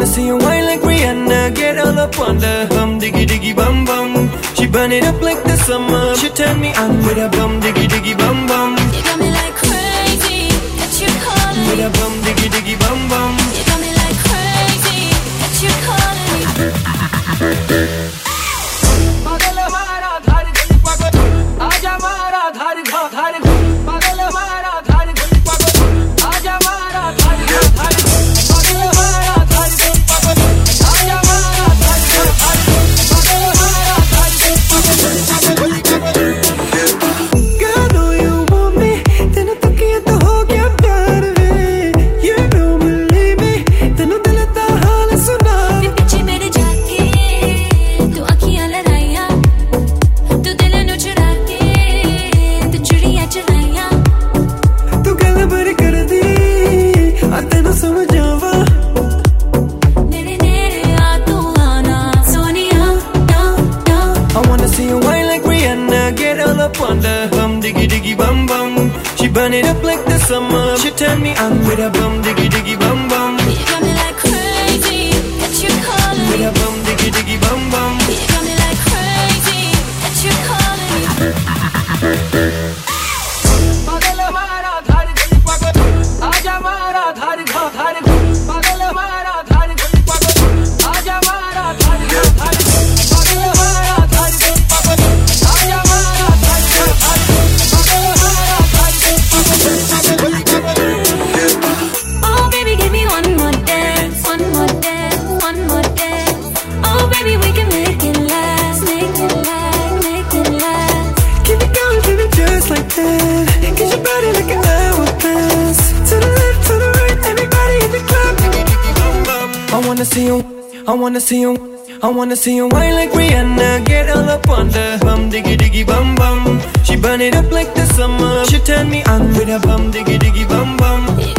wanna see you whine like Rihanna, get all up on the bum diggy diggy bum bum. She burn it up like the summer. She turn me on with a bum diggy diggy bum bum. You got me like crazy, that you calling with a bum diggy diggy bum bum. You got me like crazy, that you calling me. पागल हमारा धार गली पागल, आजा हमारा धार धार धार। पागल हमारा धार गली पागल, आजा हमारा धार धार धार। पागल हमारा धार गली पागल, आजा हमारा धार धार धार। पागल हमारा धार गली पागल, गली पागल। Girl, I know you want me, तेनू तकिया तो हो गया प्यार वे। You don't believe me, तेनू दिल दा हाल सुना। पीछे मेरे जाके तू अखियां लड़ाइयां, तू दिल नू चुरा के तू चुड़ियां चलाइयां। तू गल भर कर दी, आ तेनू समझावा। मेरे नेड़े आ तू आना सोनिया, ना ना। I wanna see you whine like Rihanna, get all up on the bum diggy diggy bum bum. She burn it up like the summer. She turn me on with a bum diggy diggy bum bum. You got me like crazy, that you calling With me. a bum diggy diggy bum bum. You got me like crazy, that you calling me. पागल हमारा धार गली पागल, आजा हमारा धार धार धार। पागल हमारा धार गली पागल, आजा हमारा धार धार धार। पागल हमारा धार गली पागल, आजा हमारा धार धार धार। पागल हमारा धार गली पागल, गली पागल। Oh baby, give me one more dance, one more dance, one more dance. Oh baby, we can make it last, make it last, make it last. Keep it going, baby, just like that. Get your body like an hourglass. To the left, to the right, everybody in the club. I wanna see you, I wanna see you, I wanna see you whine like Rihanna, get all up on the bum diggy diggy bum bum. She burn it up like the summer. She turn me on with a bum diggy diggy bum bum. You